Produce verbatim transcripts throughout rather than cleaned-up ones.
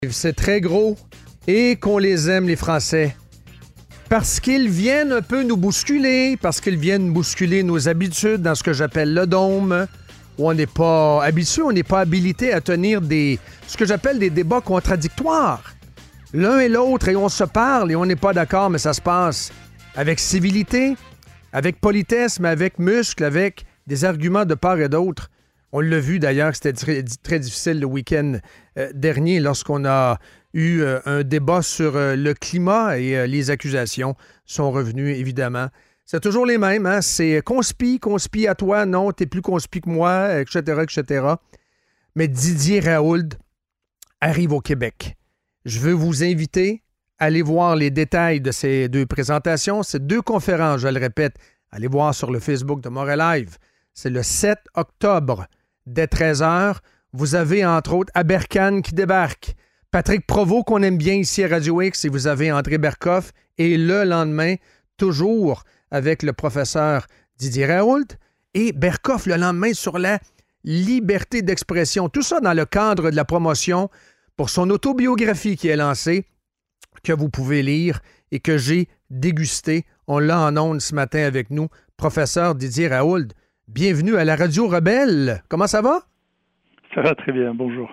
C'est très gros et qu'on les aime, les Français. Parce qu'ils viennent un peu nous bousculer, parce qu'ils viennent bousculer nos habitudes dans ce que j'appelle le dôme, où on n'est pas habitué, on n'est pas habilité à tenir des ce que j'appelle des débats contradictoires. L'un et l'autre, et on se parle et on n'est pas d'accord, mais ça se passe avec civilité, avec politesse, mais avec muscle, avec des arguments de part et d'autre. On l'a vu d'ailleurs, c'était très, très difficile le week-end euh, dernier lorsqu'on a eu euh, un débat sur euh, le climat et euh, les accusations sont revenues, évidemment. C'est toujours les mêmes, hein? C'est conspi, conspi à toi, non, t'es plus conspi que moi, et cetera, et cetera. Mais Didier Raoult arrive au Québec. Je veux vous inviter à aller voir les détails de ces deux présentations, ces deux conférences, je le répète. Allez voir sur le Facebook de Montréal Live. C'est le sept octobre. Dès treize heures, vous avez entre autres Aberkan qui débarque, Patrick Provost qu'on aime bien ici à Radio X, et vous avez André Berkoff, et le lendemain, toujours avec le professeur Didier Raoult, et Berkoff le lendemain sur la liberté d'expression. Tout ça dans le cadre de la promotion pour son autobiographie qui est lancée, que vous pouvez lire et que j'ai dégusté. On l'a en ondes ce matin avec nous, professeur Didier Raoult. Bienvenue à la Radio Rebelle. Comment ça va? Ça va très bien, bonjour.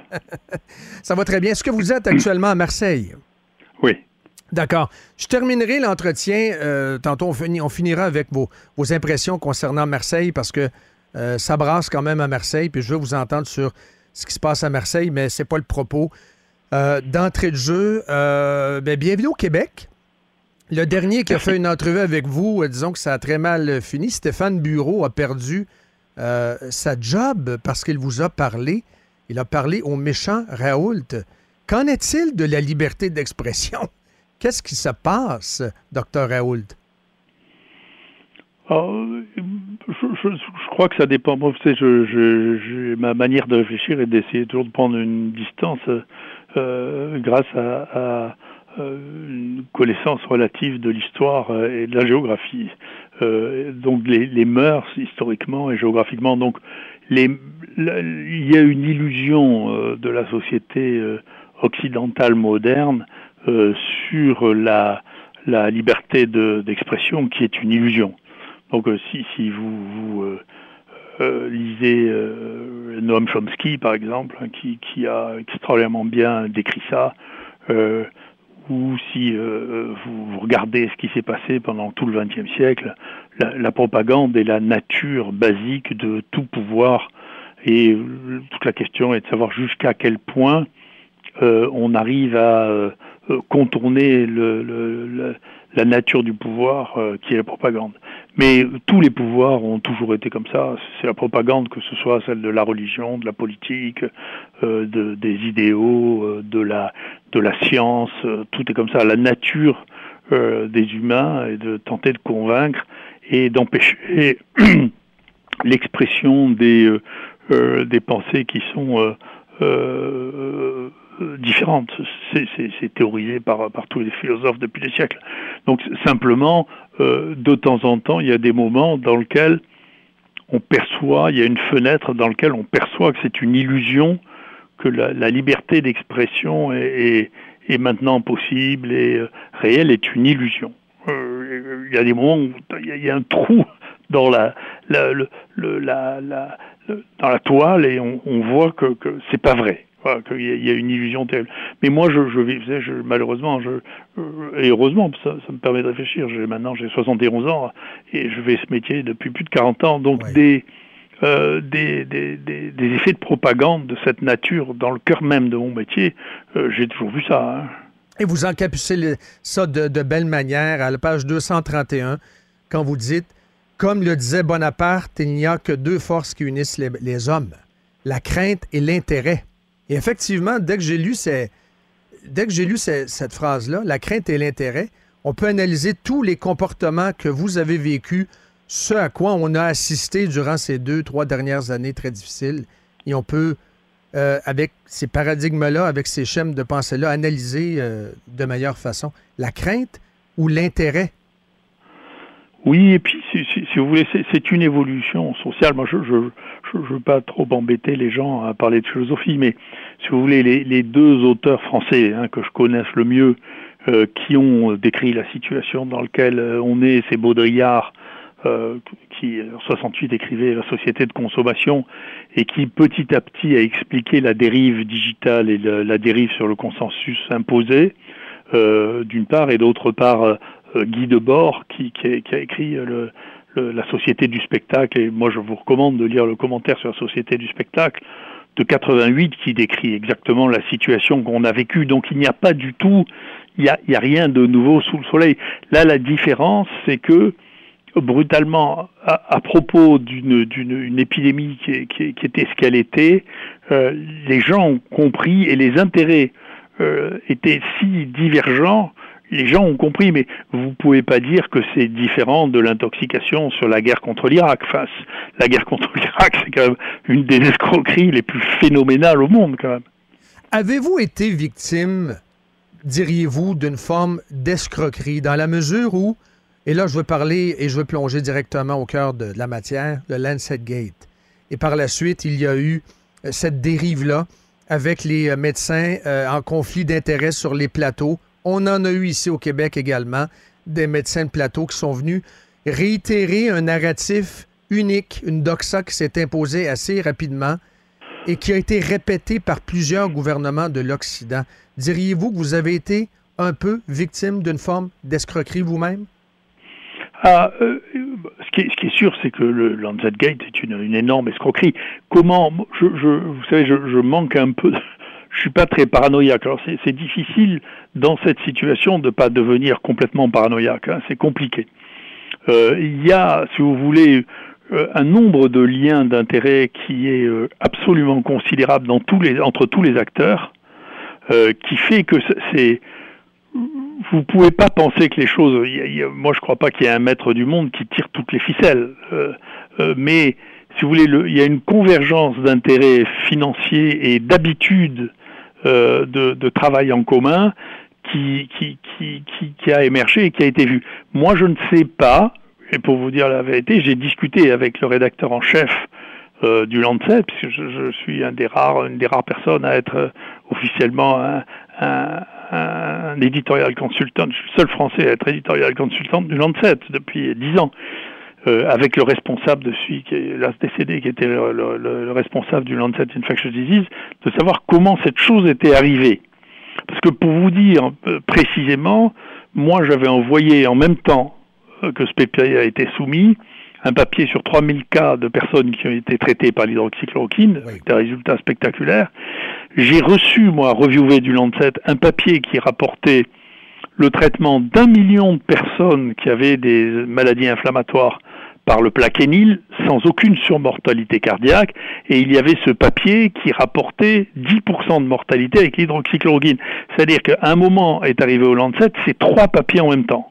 Ça va très bien. Est-ce que vous êtes actuellement à Marseille? Oui. D'accord. Je terminerai l'entretien. Euh, tantôt, on, finit, on finira avec vos, vos impressions concernant Marseille parce que euh, ça brasse quand même à Marseille. Puis je veux vous entendre sur ce qui se passe à Marseille, mais c'est pas le propos. Euh, d'entrée de jeu, euh, ben, bienvenue au Québec. Le dernier qui a fait une entrevue avec vous, euh, disons que ça a très mal fini, Stéphane Bureau a perdu euh, sa job parce qu'il vous a parlé. Il a parlé au méchant Raoult. Qu'en est-il de la liberté d'expression? Qu'est-ce qui se passe, docteur Raoult? Alors, je, je, je crois que ça dépend. Moi, vous savez, je, je, je, ma manière de réfléchir est d'essayer toujours de prendre une distance euh, grâce à... à une connaissance relative de l'histoire et de la géographie. Euh, donc les, les mœurs, historiquement et géographiquement. Donc les, la, il y a une illusion euh, de la société euh, occidentale moderne euh, sur la, la liberté de, d'expression qui est une illusion. Donc euh, si, si vous, vous euh, euh, lisez euh, Noam Chomsky, par exemple, hein, qui, qui a extraordinairement bien décrit ça, euh, ou si euh, vous regardez ce qui s'est passé pendant tout le vingtième siècle, la, la propagande est la nature basique de tout pouvoir, et euh, toute la question est de savoir jusqu'à quel point euh, on arrive à euh, contourner le, le, le, la nature du pouvoir euh, qui est la propagande. Mais tous les pouvoirs ont toujours été comme ça. C'est la propagande, que ce soit celle de la religion, de la politique, euh, de, des idéaux, euh, de la de la science. Euh, tout est comme ça. La nature euh, des humains est de tenter de convaincre et d'empêcher l'expression des euh, euh, des pensées qui sont euh, euh, différentes. C'est, c'est, c'est théorisé par, par tous les philosophes depuis des siècles. Donc simplement, euh, de temps en temps, il y a des moments dans lesquels on perçoit, il y a une fenêtre dans laquelle on perçoit que c'est une illusion, que la, la liberté d'expression est, est, est maintenant possible et euh, réelle, est une illusion. Euh, il y a des moments où il y a, il y a un trou dans la, la, le, le, la, la, le, dans la toile et on, on voit que, que c'est pas vrai. Voilà, qu'il y a, il y a une illusion terrible. Mais moi, je, je, je, je malheureusement, je, et heureusement, ça, ça me permet de réfléchir. J'ai, maintenant, j'ai soixante et onze ans et je fais ce métier depuis plus de quarante ans. Donc, oui. des, euh, des, des, des, des effets de propagande de cette nature dans le cœur même de mon métier, euh, j'ai toujours vu ça. Hein. Et vous encapucez ça de, de belle manière à la page deux cent trente et un, quand vous dites « Comme le disait Bonaparte, il n'y a que deux forces qui unissent les, les hommes, la crainte et l'intérêt. » Et effectivement, dès que j'ai lu, ces, dès que j'ai lu ces, cette phrase-là, la crainte et l'intérêt, on peut analyser tous les comportements que vous avez vécus, ce à quoi on a assisté durant ces deux, trois dernières années très difficiles. Et on peut, euh, avec ces paradigmes-là, avec ces schèmes de pensée-là, analyser euh, de meilleure façon la crainte ou l'intérêt. Oui, et puis, si, si, si vous voulez, c'est, c'est une évolution sociale. Moi, je ne je, je, je veux pas trop embêter les gens à parler de philosophie, mais si vous voulez, les, les deux auteurs français hein, que je connaisse le mieux, euh, qui ont décrit la situation dans laquelle on est, c'est Baudrillard, euh, qui en soixante-huit écrivait La société de consommation, et qui petit à petit a expliqué la dérive digitale et la, la dérive sur le consensus imposé, euh, d'une part, et d'autre part, euh, Guy Debord, qui, qui, a, qui a écrit le, le, La société du spectacle, et moi je vous recommande de lire le commentaire sur La société du spectacle, de quatre-vingt-huit, qui décrit exactement la situation qu'on a vécue. Donc il n'y a pas du tout, il n'y a, il y a rien de nouveau sous le soleil. Là, la différence, c'est que brutalement, à, à propos d'une, d'une une épidémie qui, qui, qui était ce qu'elle était, euh, les gens ont compris, et les intérêts euh, étaient si divergents, les gens ont compris, mais vous pouvez pas dire que c'est différent de l'intoxication sur la guerre contre l'Irak. Enfin, la guerre contre l'Irak, c'est quand même une des escroqueries les plus phénoménales au monde, quand même. Avez-vous été victime, diriez-vous, d'une forme d'escroquerie, dans la mesure où, et là je veux parler et je veux plonger directement au cœur de, de la matière, le Lancet Gate. Et par la suite, il y a eu euh, cette dérive-là avec les euh, médecins euh, en conflit d'intérêts sur les plateaux. On en a eu ici au Québec également, des médecins de plateau qui sont venus réitérer un narratif unique, une doxa qui s'est imposée assez rapidement et qui a été répétée par plusieurs gouvernements de l'Occident. Diriez-vous que vous avez été un peu victime d'une forme d'escroquerie vous-même? Ah, euh, ce, qui est, ce qui est sûr, c'est que le Lancet Gate est une, une énorme escroquerie. Comment, je, je, vous savez, je, je manque un peu... De... Je suis pas très paranoïaque. Alors c'est, c'est difficile dans cette situation de ne pas devenir complètement paranoïaque. Hein. C'est compliqué. Euh, il y a, si vous voulez, euh, un nombre de liens d'intérêt qui est euh, absolument considérable dans tous les, entre tous les acteurs, euh, qui fait que c'est... Vous pouvez pas penser que les choses... Il y a, il y a, moi, je crois pas qu'il y ait un maître du monde qui tire toutes les ficelles. Euh, euh, mais, si vous voulez, le, il y a une convergence d'intérêts financiers et d'habitudes Euh, de, de travail en commun qui, qui, qui, qui, qui a émergé et qui a été vu. Moi, je ne sais pas, et pour vous dire la vérité, j'ai discuté avec le rédacteur en chef euh, du Lancet, puisque je, je suis un des rares, une des rares personnes à être euh, officiellement un, un, un editorial consultant. Je suis le seul Français à être editorial consultant du Lancet depuis dix ans. Euh, avec le responsable de celui qui est là décédé, qui était le, le, le responsable du Lancet Infectious Disease, de savoir comment cette chose était arrivée. Parce que pour vous dire euh, précisément, moi j'avais envoyé en même temps euh, que ce papier a été soumis, un papier sur trois mille cas de personnes qui ont été traitées par l'hydroxychloroquine, oui, avec des résultats spectaculaires. J'ai reçu, moi, reviewé du Lancet, un papier qui rapportait le traitement d'un million de personnes qui avaient des maladies inflammatoires par le plaquenil, sans aucune surmortalité cardiaque, et il y avait ce papier qui rapportait dix pour cent de mortalité avec l'hydroxychloroquine. C'est-à-dire qu'à un moment est arrivé au Lancet, c'est trois papiers en même temps.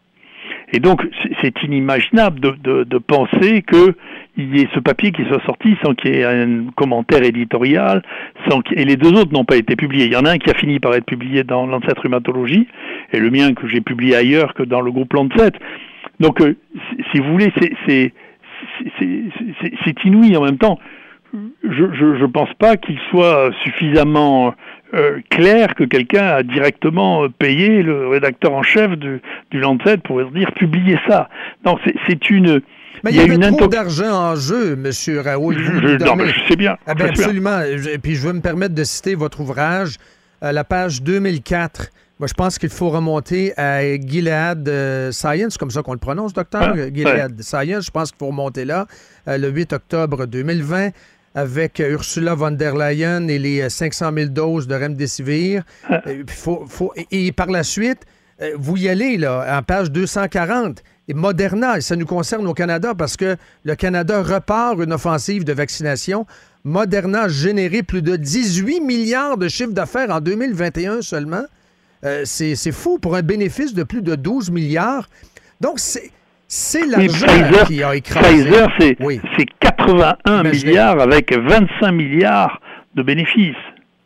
Et donc, c'est inimaginable de, de, de penser qu'il y ait ce papier qui soit sorti sans qu'il y ait un commentaire éditorial, sans qu'il... et les deux autres n'ont pas été publiés. Il y en a un qui a fini par être publié dans Lancet Rhumatologie, et le mien que j'ai publié ailleurs que dans le groupe Lancet. Donc, euh, si vous voulez, c'est, c'est, c'est, c'est, c'est inouï en même temps. Je je, je pense pas qu'il soit suffisamment euh, clair que quelqu'un a directement payé le rédacteur en chef du, du Lancet pour dire publier ça. Non, c'est, c'est une... Mais il y, y avait trop intox... d'argent en jeu, M. Raoul. Je, je, non, mais je sais bien. Ah ben absolument. Et puis je veux me permettre de citer votre ouvrage, à la page deux mille quatre. Moi, je pense qu'il faut remonter à Gilead euh, Science, comme ça qu'on le prononce, docteur? Ah, Gilead ouais. Science, je pense qu'il faut remonter là, euh, le huit octobre deux mille vingt, avec euh, Ursula von der Leyen et les euh, cinq cent mille doses de Remdesivir. Ah. Euh, faut, faut, et, et par la suite, euh, vous y allez, là, en page deux cent quarante. Et Moderna, ça nous concerne au Canada parce que le Canada repart une offensive de vaccination. Moderna a généré plus de dix-huit milliards de chiffre d'affaires en deux mille vingt et un seulement. Euh, c'est, c'est fou pour un bénéfice de plus de douze milliards. Donc, c'est, c'est l'argent Pfizer, qui a écrasé. Pfizer, c'est, oui. c'est quatre-vingt-un Imaginez. milliards avec vingt-cinq milliards de bénéfices.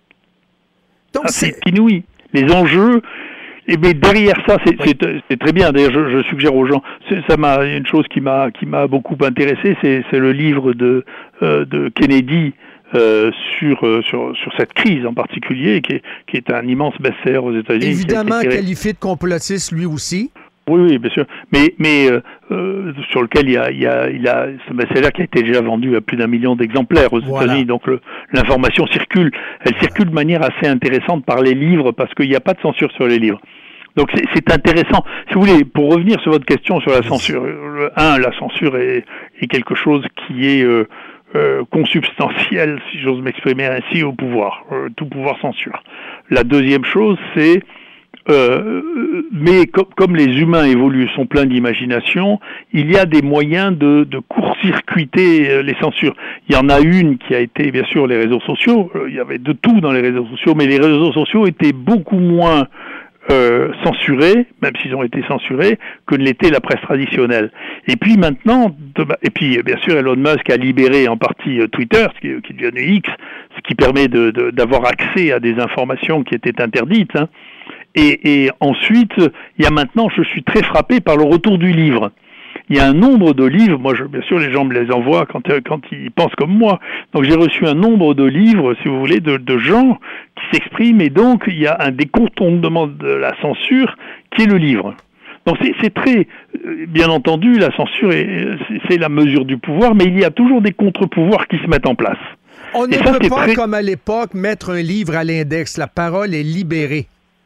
Donc, ça, c'est... c'est inouï. Les enjeux... Et mais derrière ça, c'est, oui. c'est, c'est très bien. D'ailleurs, je, je suggère aux gens. C'est, ça m'a une chose qui m'a qui m'a beaucoup intéressé, c'est, c'est le livre de euh, de Kennedy euh, sur, euh, sur sur cette crise en particulier, qui est, qui est un immense best-seller aux États-Unis. Évidemment qualifié de complotiste lui aussi. Oui, oui, bien sûr. Mais, mais euh, euh, sur lequel il y a, il y a, il a ce best-seller qui a été déjà vendu à plus d'un million d'exemplaires aux voilà. États-Unis. Donc le, l'information circule. Elle circule de manière assez intéressante par les livres parce qu'il n'y a pas de censure sur les livres. Donc c'est, c'est intéressant. Si vous voulez, pour revenir sur votre question sur la censure, le, un, la censure est, est quelque chose qui est euh, euh, consubstantiel, si j'ose m'exprimer ainsi, au pouvoir. Euh, tout pouvoir censure. La deuxième chose, c'est Euh, mais com- comme les humains évoluent, sont pleins d'imagination, il y a des moyens de, de court-circuiter euh, les censures. Il y en a une qui a été, bien sûr, les réseaux sociaux. Euh, il y avait de tout dans les réseaux sociaux, mais les réseaux sociaux étaient beaucoup moins euh, censurés, même s'ils ont été censurés, que ne l'était la presse traditionnelle. Et puis maintenant, de, et puis bien sûr, Elon Musk a libéré en partie euh, Twitter, ce qui, qui est devenu X, ce qui permet de, de, d'avoir accès à des informations qui étaient interdites, hein. Et, et ensuite, il y a maintenant, je suis très frappé par le retour du livre. Il y a un nombre de livres, moi je, bien sûr les gens me les envoient quand, quand ils pensent comme moi, donc j'ai reçu un nombre de livres, si vous voulez, de, de gens qui s'expriment, et donc il y a un décontournement de la censure qui est le livre. Donc c'est, c'est très, bien entendu, la censure, est, c'est, c'est la mesure du pouvoir, mais il y a toujours des contre-pouvoirs qui se mettent en place. On et ne ça, peut pas, très... comme à l'époque, mettre un livre à l'index, la parole est libérée.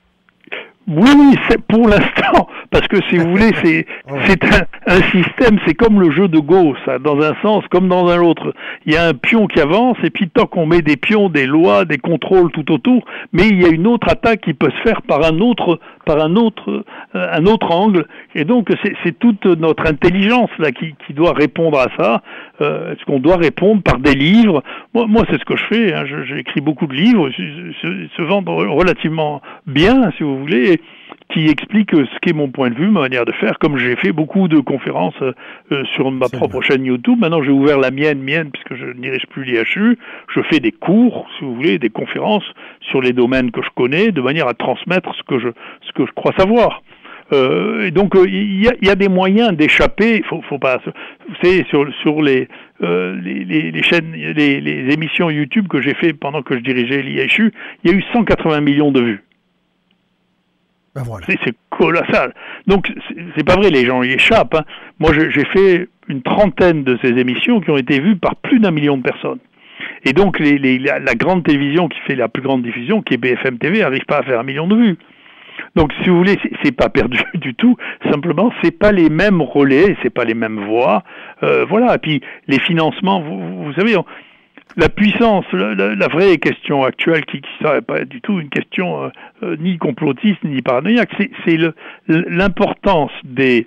Oui, oui, c'est pour l'instant, parce que si vous voulez, c'est c'est un, un système, c'est comme le jeu de Go, ça, dans un sens comme dans un autre. Il y a un pion qui avance, et puis tant qu'on met des pions, des lois, des contrôles tout autour, mais il y a une autre attaque qui peut se faire par un autre, par un autre, euh, un autre angle, et donc c'est, c'est toute notre intelligence là qui, qui doit répondre à ça. Euh, est-ce qu'on doit répondre par des livres? Moi, moi, c'est ce que je fais. Hein. Je, j'écris beaucoup de livres, se, se vendent relativement bien, si vous voulez, qui expliquent ce qu'est mon point de vue, ma manière de faire. Comme j'ai fait beaucoup de conférences euh, sur ma c'est propre vrai. chaîne YouTube. Maintenant, j'ai ouvert la mienne, mienne, puisque je ne dirige plus l'I H U. Je fais des cours, si vous voulez, des conférences sur les domaines que je connais, de manière à transmettre ce que je, ce que je crois savoir. Euh, et donc il euh, y, y a des moyens d'échapper. Il faut, faut pas. Vous savez, sur sur les euh, les, les, les chaînes, les, les émissions YouTube que j'ai fait pendant que je dirigeais l'I H U, il y a eu cent quatre-vingts millions de vues. Ben voilà. c'est, c'est colossal. Donc c'est, c'est pas vrai, les gens y échappent. Hein. Moi, je, j'ai fait une trentaine de ces émissions qui ont été vues par plus d'un million de personnes. Et donc les, les, la, la grande télévision qui fait la plus grande diffusion, qui est B F M T V, n'arrive pas à faire un million de vues. Donc, si vous voulez, c'est, c'est pas perdu du tout. Simplement, c'est pas les mêmes relais, c'est pas les mêmes voix. Euh, voilà. Et puis, les financements, vous, vous savez, on, la puissance, la, la, la vraie question actuelle, qui ne serait pas du tout une question euh, euh, ni complotiste ni paranoïaque, c'est, c'est le, l'importance des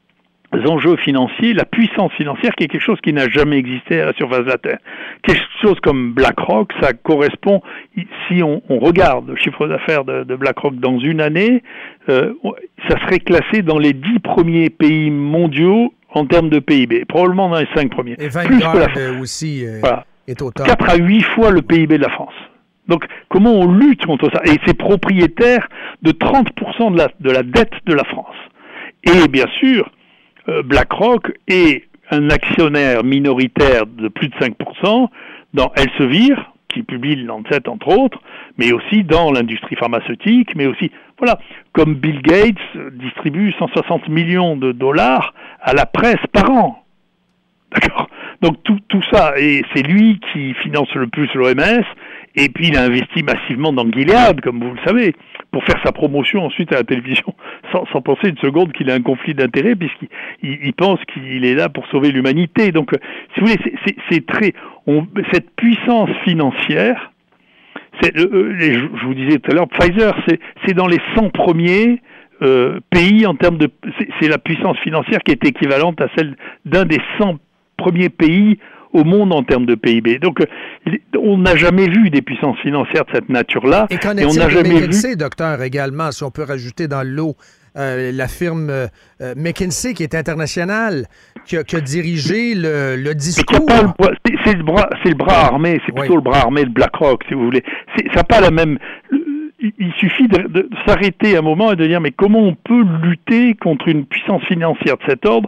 enjeux financiers, la puissance financière, qui est quelque chose qui n'a jamais existé à la surface de la Terre. Quelque chose comme BlackRock, ça correspond, si on, on regarde le chiffre d'affaires de, de BlackRock dans une année, euh, ça serait classé dans les dix premiers pays mondiaux en termes de P I B, probablement dans les cinq premiers. Et Vanguard aussi euh, voilà. est au top. quatre à huit fois le P I B de la France. Donc, comment on lutte contre ça? Et c'est propriétaire de trente pour cent de la, de la dette de la France. Et bien sûr, BlackRock est un actionnaire minoritaire de plus de cinq pour cent dans Elsevier, qui publie le Lancet entre autres, mais aussi dans l'industrie pharmaceutique, mais aussi, voilà, comme Bill Gates distribue cent soixante millions de dollars à la presse par an. D'accord? Donc tout, tout ça, et c'est lui qui finance le plus l'O M S, et puis il a investi massivement dans Gilead, comme vous le savez, pour faire sa promotion ensuite à la télévision, sans, sans penser une seconde qu'il a un conflit d'intérêts, puisqu'il il, il pense qu'il est là pour sauver l'humanité. Donc, si vous voulez, c'est, c'est, c'est très... On, cette puissance financière, c'est, euh, les, je vous disais tout à l'heure, Pfizer, c'est, c'est dans les cent premiers euh, pays en termes de... C'est, c'est la puissance financière qui est équivalente à celle d'un des cent premiers pays au monde en termes de P I B. Donc, on n'a jamais vu des puissances financières de cette nature-là. Et qu'en est-il de McKinsey, vu... docteur, également, si on peut rajouter dans le lot euh, la firme euh, McKinsey, qui est internationale, qui a, qui a dirigé le, le discours. Le, c'est, c'est, le bras, c'est le bras armé, c'est plutôt oui. le bras armé de BlackRock, si vous voulez. C'est, ça n'a pas la même... Il suffit de, de s'arrêter un moment et de dire mais comment on peut lutter contre une puissance financière de cet ordre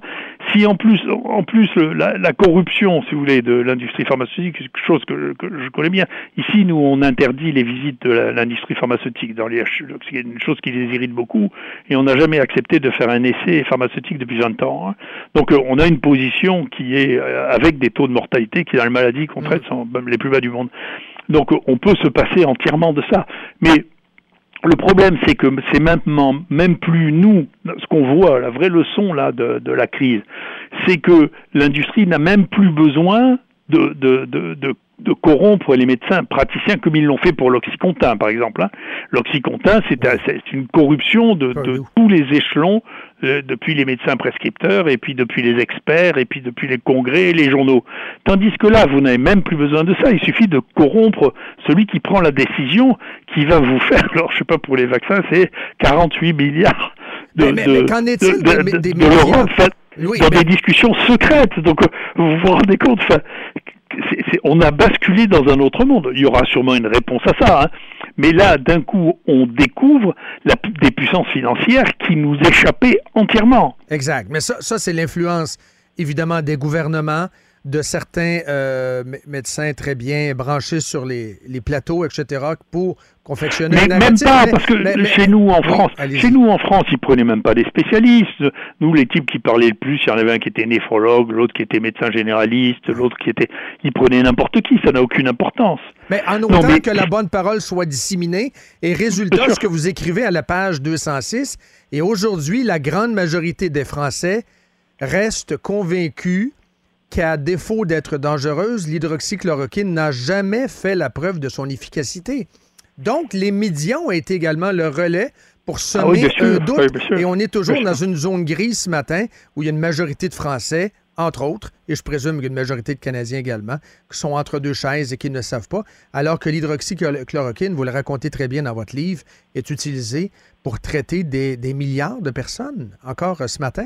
si en plus, en plus le, la, la corruption, si vous voulez, de l'industrie pharmaceutique, c'est quelque chose que, que je connais bien. Ici, nous, on interdit les visites de la, l'industrie pharmaceutique dans les H U. C'est une chose qui les irrite beaucoup, et on n'a jamais accepté de faire un essai pharmaceutique depuis vingt ans. Hein. Donc, euh, on a une position qui est euh, avec des taux de mortalité qui, dans les maladies qu'on traite, sont même les plus bas du monde. Donc, euh, on peut se passer entièrement de ça. Mais le problème, c'est que c'est maintenant même plus nous, ce qu'on voit, la vraie leçon là de, de la crise, c'est que l'industrie n'a même plus besoin de, de, de, de, de corrompre les médecins praticiens comme ils l'ont fait pour l'Oxycontin, par exemple. Hein. L'Oxycontin, c'est, c'est une corruption de, de tous les échelons, euh, depuis les médecins prescripteurs, et puis depuis les experts, et puis depuis les congrès et les journaux. Tandis que là, vous n'avez même plus besoin de ça. Il suffit de corrompre celui qui prend la décision qui va vous faire, alors je sais pas pour les vaccins, c'est quarante-huit milliards de, mais, mais, de, mais qu'en est-il de, de, des, des de l'Europe, oui, dans mais... des discussions secrètes. Donc, vous vous rendez compte, enfin, c'est, c'est, on a basculé dans un autre monde. Il y aura sûrement une réponse à ça, hein. Mais là, d'un coup, on découvre la, des puissances financières qui nous échappaient entièrement. Exact. Mais ça, ça c'est l'influence, évidemment, des gouvernements, de certains euh, médecins très bien branchés sur les, les plateaux, et cetera, pour confectionner mais un narratif. Même pas, mais, parce que mais, chez mais, nous en oui, France, allez-y. chez nous en France, ils prenaient même pas des spécialistes. Nous, les types qui parlaient le plus, il y en avait un qui était néphrologue, l'autre qui était médecin généraliste, l'autre qui était, ils prenaient n'importe qui. Ça n'a aucune importance. Mais en autant non, mais... que la bonne parole soit disséminée, et résultat, ce que vous écrivez à la page deux cent six, et aujourd'hui, la grande majorité des Français restent convaincus qu'à défaut d'être dangereuse, l'hydroxychloroquine n'a jamais fait la preuve de son efficacité. Donc, les médias ont été également le relais pour semer ah oui, un doute. Oui, et on est toujours bien dans sûr. Une zone grise ce matin où il y a une majorité de Français, entre autres, et je présume qu'il y a une majorité de Canadiens également, qui sont entre deux chaises et qui ne savent pas, alors que l'hydroxychloroquine, vous le racontez très bien dans votre livre, est utilisée pour traiter des, des milliards de personnes, encore ce matin.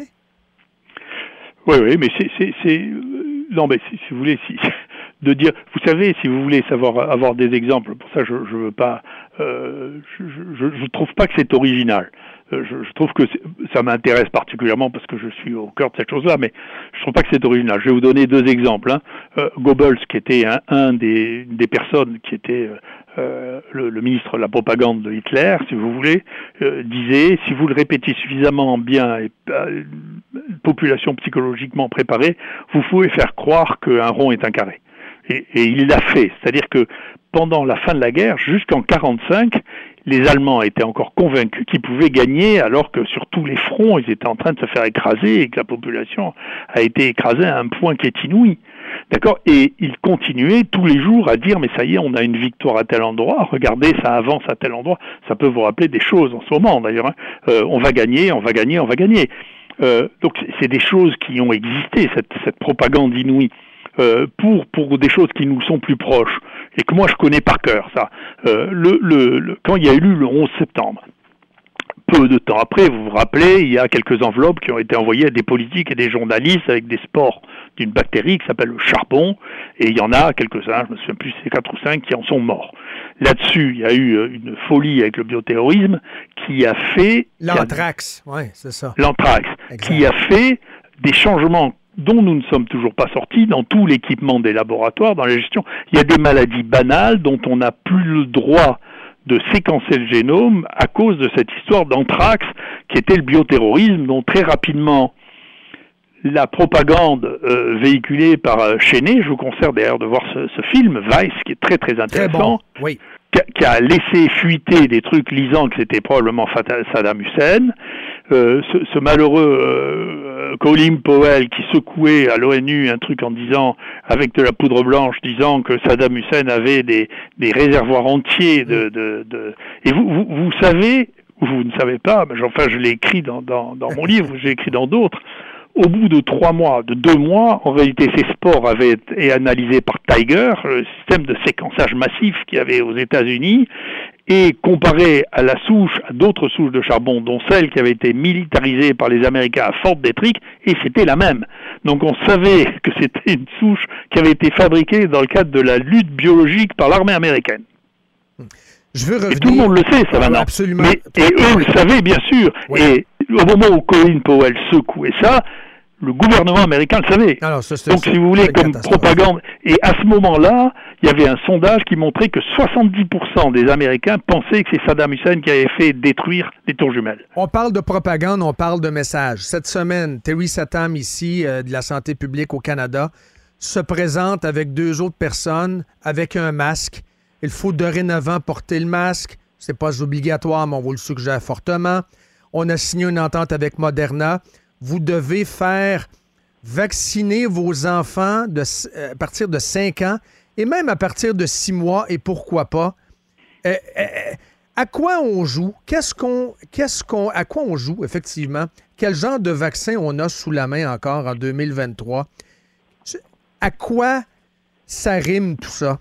Oui, oui, mais c'est... c'est, c'est... Non, mais si, si vous voulez... Si... de dire, vous savez, si vous voulez savoir avoir des exemples, pour ça je je veux pas, euh, je, je je trouve pas que c'est original. Je, je trouve que ça m'intéresse particulièrement parce que je suis au cœur de cette chose-là, mais je trouve pas que c'est original. Je vais vous donner deux exemples. Hein. Euh, Goebbels, qui était un, un des des personnes qui était euh, le, le ministre de la propagande de Hitler, si vous voulez, euh, disait si vous le répétez suffisamment bien et euh, population psychologiquement préparée, vous pouvez faire croire qu'un rond est un carré. Et, et il l'a fait, c'est-à-dire que pendant la fin de la guerre, jusqu'en quarante-cinq, les Allemands étaient encore convaincus qu'ils pouvaient gagner, alors que sur tous les fronts, ils étaient en train de se faire écraser et que la population a été écrasée à un point qui est inouï. D'accord ? Et ils continuaient tous les jours à dire, mais ça y est, on a une victoire à tel endroit, regardez, ça avance à tel endroit. Ça peut vous rappeler des choses en ce moment, d'ailleurs. Hein. Euh, on va gagner, on va gagner, on va gagner. Euh, donc c'est des choses qui ont existé, cette, cette propagande inouïe. Euh, pour pour des choses qui nous sont plus proches et que moi je connais par cœur ça. Euh, le, le, le quand il y a eu le onze septembre, peu de temps après, vous vous rappelez, il y a quelques enveloppes qui ont été envoyées à des politiques et des journalistes avec des spores d'une bactérie qui s'appelle le charbon, et il y en a quelques-uns, je me souviens plus, c'est quatre ou cinq qui en sont morts. Là-dessus, il y a eu une folie avec le bioterrorisme qui a fait... L'anthrax, oui, c'est ça. L'anthrax, exact. Qui a fait des changements dont nous ne sommes toujours pas sortis dans tout l'équipement des laboratoires, dans la gestion. Il y a des maladies banales dont on n'a plus le droit de séquencer le génome à cause de cette histoire d'anthrax qui était le bioterrorisme, dont très rapidement la propagande euh, véhiculée par euh, Cheney, je vous conseille d'ailleurs de voir ce, ce film, Vice, qui est très très intéressant, très bon. Oui. qui, a, qui a laissé fuiter des trucs lisant que c'était probablement Saddam Hussein. Euh, ce, ce malheureux euh, Colin Powell qui secouait à l'ONU un truc en disant, avec de la poudre blanche, disant que Saddam Hussein avait des, des réservoirs entiers de... de, de... Et vous, vous, vous savez, ou vous ne savez pas, mais enfin je l'ai écrit dans, dans, dans mon livre, j'ai écrit dans d'autres, au bout de trois mois, de deux mois, en réalité, ces spores avaient été analysés par Tiger, le système de séquençage massif qu'il y avait aux États-Unis, et comparé à la souche, à d'autres souches de charbon, dont celle qui avait été militarisée par les Américains à Fort Detrick, et c'était la même. Donc on savait que c'était une souche qui avait été fabriquée dans le cadre de la lutte biologique par l'armée américaine. Je veux revenir... Et tout le monde le sait, ça, maintenant. Absolument. Mais, et eux le savaient, bien sûr. Oui. Et au moment où Colin Powell secouait ça, Le gouvernement américain le savait. Alors, ça, c'est, Donc, c'est, si vous voulez, comme propagande... Et à ce moment-là, il y avait un sondage qui montrait que soixante-dix pour cent des Américains pensaient que c'est Saddam Hussein qui avait fait détruire les tours jumelles. On parle de propagande, on parle de message. Cette semaine, Theresa Tam, ici, euh, de la santé publique au Canada, se présente avec deux autres personnes avec un masque. Il faut dorénavant porter le masque. C'est pas obligatoire, mais on vous le suggère fortement. On a signé une entente avec Moderna. Vous devez faire vacciner vos enfants de, euh, à partir de cinq ans et même à partir de six mois et pourquoi pas. Euh, euh, à quoi on joue? Qu'est-ce qu'on, qu'est-ce qu'on, à quoi on joue, effectivement? Quel genre de vaccin on a sous la main encore en deux mille vingt-trois? À quoi ça rime tout ça?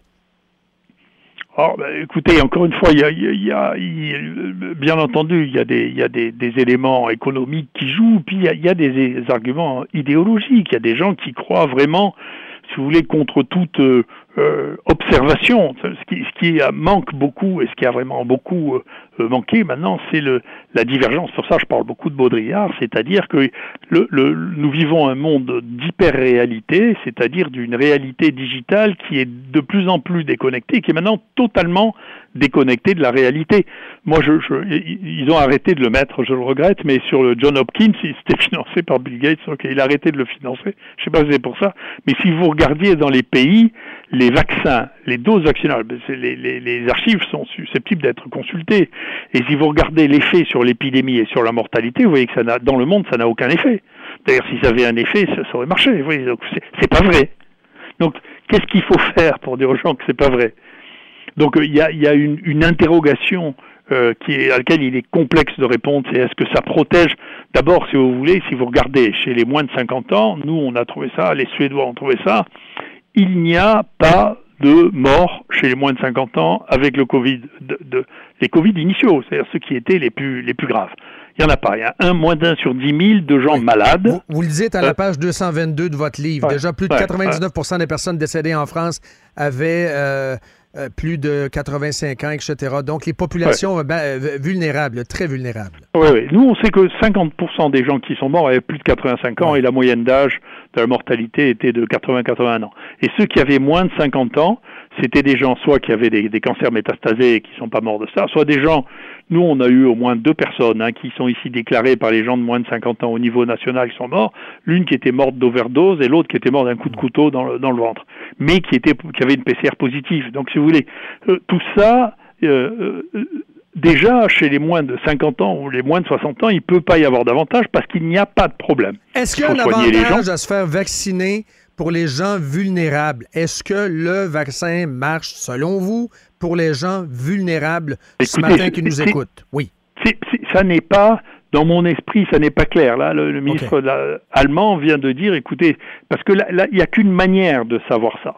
Oh, ben, écoutez, encore une fois, il y a, il y a, il y a bien entendu, il y a des, il y a des, des éléments économiques qui jouent, puis il y a, il y a des, des arguments idéologiques. Il y a des gens qui croient vraiment, si vous voulez, contre toute euh, euh, observation. Ce qui, ce qui manque beaucoup et ce qui a vraiment beaucoup euh, manqué maintenant, c'est le, la divergence. Pour ça, je parle beaucoup de Baudrillard, c'est-à-dire que le, le, nous vivons un monde d'hyper-réalité, c'est-à-dire d'une réalité digitale qui est de plus en plus déconnectée, qui est maintenant totalement déconnectée de la réalité. Moi, je, je, ils ont arrêté de le mettre, je le regrette, mais sur le John Hopkins, c'était financé par Bill Gates, ok, il a arrêté de le financer. Je sais pas si c'est pour ça, mais si vous regardiez dans les pays, les vaccins, les doses vaccinales, les, les, les archives sont susceptibles d'être consultées. Et si vous regardez l'effet sur l'épidémie et sur la mortalité, vous voyez que ça n'a, dans le monde, ça n'a aucun effet. D'ailleurs, si ça avait un effet, ça, ça aurait marché. Vous voyez, donc c'est, c'est pas vrai. Donc, qu'est-ce qu'il faut faire pour dire aux gens que c'est pas vrai? Donc, il y a, y a une, une interrogation euh, qui est, à laquelle il est complexe de répondre. C'est est-ce que ça protège? D'abord, si vous voulez, si vous regardez chez les moins de cinquante ans, nous, on a trouvé ça, les Suédois ont trouvé ça, il n'y a pas de morts chez les moins de cinquante ans avec le Covid, de, de, les Covid initiaux, c'est-à-dire ceux qui étaient les plus, les plus graves. Il n'y en a pas. Il y a un, moins d'un sur dix mille de gens oui. malades. Vous, vous le dites à la page deux cent vingt-deux de votre livre. Ouais, Déjà, plus de ouais, quatre-vingt-dix-neuf pour cent ouais. des personnes décédées en France avaient euh, euh, plus de quatre-vingt-cinq ans, et cetera. Donc, les populations ouais. ben, vulnérables, très vulnérables. Oui, oui. Nous, on sait que cinquante pour cent des gens qui sont morts avaient plus de quatre-vingt-cinq ans ouais. et la moyenne d'âge de la mortalité était de quatre-vingts à quatre-vingts ans. Et ceux qui avaient moins de cinquante ans, c'était des gens soit qui avaient des, des cancers métastasés et qui ne sont pas morts de ça, soit des gens, nous on a eu au moins deux personnes hein, qui sont ici déclarées par les gens de moins de cinquante ans au niveau national qui sont morts, l'une qui était morte d'overdose et l'autre qui était morte d'un coup de couteau dans le, dans le ventre, mais qui, était, qui avait une P C R positive. Donc si vous voulez, euh, tout ça... Euh, euh, Déjà, chez les moins de cinquante ans ou les moins de soixante ans, il ne peut pas y avoir d'avantage parce qu'il n'y a pas de problème. Est-ce qu'il y a un avantage à se faire vacciner pour les gens vulnérables? Est-ce que le vaccin marche, selon vous, pour les gens vulnérables Écoutez, ce matin qui nous écoutent? Oui. C'est, c'est, ça n'est pas, dans mon esprit, ça n'est pas clair. Là, le, le ministre okay. la, allemand vient de dire, écoutez, parce que là, là, il n'y a qu'une manière de savoir ça.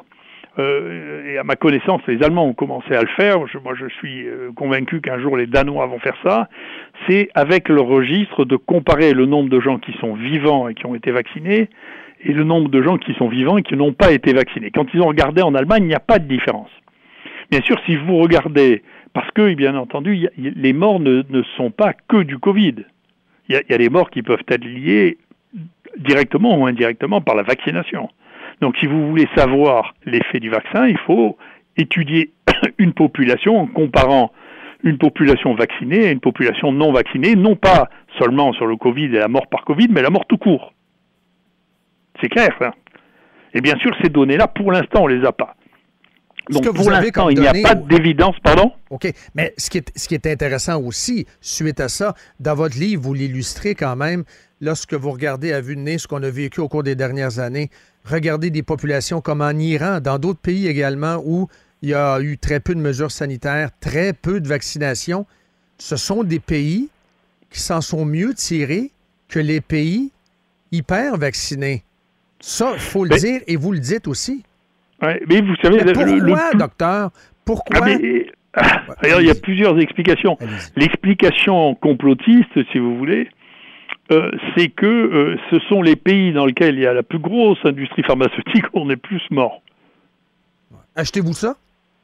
Euh, et à ma connaissance, les Allemands ont commencé à le faire. Je, moi, je suis euh, convaincu qu'un jour les Danois vont faire ça. C'est avec le registre de comparer le nombre de gens qui sont vivants et qui ont été vaccinés et le nombre de gens qui sont vivants et qui n'ont pas été vaccinés. Quand ils ont regardé en Allemagne, il n'y a pas de différence. Bien sûr, si vous regardez, parce que, bien entendu, y a, y, les morts ne, ne sont pas que du Covid. Il y a, y a des morts qui peuvent être liées directement ou indirectement par la vaccination. Donc, si vous voulez savoir l'effet du vaccin, il faut étudier une population en comparant une population vaccinée à une population non vaccinée, non pas seulement sur le Covid et la mort par Covid, mais la mort tout court. C'est clair, ça. Et bien sûr, ces données-là, pour l'instant, on les a pas. Donc, pour l'instant, il n'y a pas d'évidence, pardon? OK. Mais ce qui, est, ce qui est intéressant aussi, suite à ça, dans votre livre, vous l'illustrez quand même, lorsque vous regardez à vue de nez ce qu'on a vécu au cours des dernières années, regardez des populations comme en Iran, dans d'autres pays également, où il y a eu très peu de mesures sanitaires, très peu de vaccination. Ce sont des pays qui s'en sont mieux tirés que les pays hyper vaccinés. Ça, il faut le mais, dire, et vous le dites aussi. Ouais, mais vous savez... Mais pourquoi, le, le... docteur? Pourquoi? Ah, mais, ah, alors, il y a plusieurs explications. Allez-y. L'explication complotiste, si vous voulez, euh, c'est que euh, ce sont les pays dans lesquels il y a la plus grosse industrie pharmaceutique où on est plus morts. Achetez-vous ça?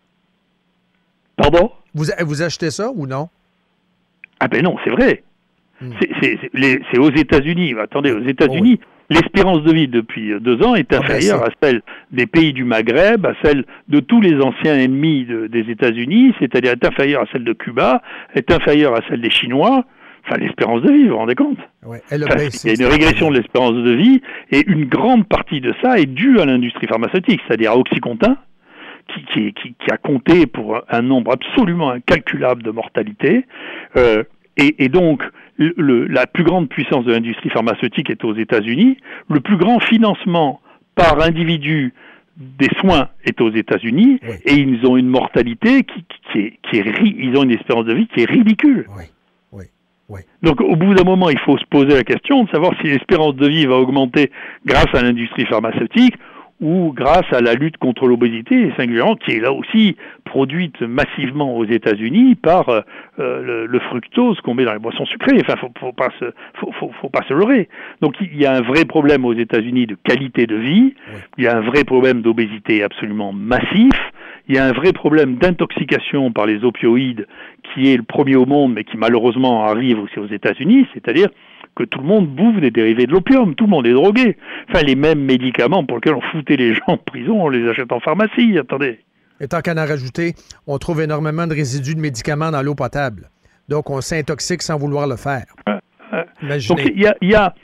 Pardon? Vous, vous achetez ça ou non? Ah ben non, c'est vrai. Hmm. C'est, c'est, c'est, les, c'est aux États-Unis. Attendez, aux États-Unis, oh oui. L'espérance de vie depuis deux ans est inférieure ah ben à celle des pays du Maghreb, à celle de tous les anciens ennemis de, des États-Unis, c'est-à-dire est inférieure à celle de Cuba, est inférieure à celle des Chinois. Enfin, l'espérance de vie, vous vous rendez compte? Ouais, elle enfin, il y a une régression de l'espérance de vie, et une grande partie de ça est due à l'industrie pharmaceutique, c'est-à-dire à Oxycontin, qui, qui, qui, qui a compté pour un nombre absolument incalculable de mortalité. Euh, et, et donc, le, le, la plus grande puissance de l'industrie pharmaceutique est aux États-Unis. Le plus grand financement par individu des soins est aux États-Unis, oui. Et ils ont une mortalité qui, qui, est, qui est, ils ont une espérance de vie qui est ridicule. Oui. Oui. Donc, au bout d'un moment, il faut se poser la question de savoir si l'espérance de vie va augmenter grâce à l'industrie pharmaceutique ou grâce à la lutte contre l'obésité, et singulièrement, qui est là aussi produite massivement aux États-Unis par euh, le, le fructose qu'on met dans les boissons sucrées. Enfin, faut, faut pas se, faut, faut, faut pas se leurrer. Donc, il y a un vrai problème aux États-Unis de qualité de vie. Oui. Il y a un vrai problème d'obésité absolument massif. Il y a un vrai problème d'intoxication par les opioïdes qui est le premier au monde, mais qui malheureusement arrive aussi aux États-Unis, c'est-à-dire que tout le monde bouffe des dérivés de l'opium, tout le monde est drogué. Enfin, les mêmes médicaments pour lesquels on foutait les gens en prison, on les achète en pharmacie, attendez. Et tant qu'à en rajouter, on trouve énormément de résidus de médicaments dans l'eau potable. Donc, on s'intoxique sans vouloir le faire. Euh, euh, Imaginez. Donc, il y a, y a,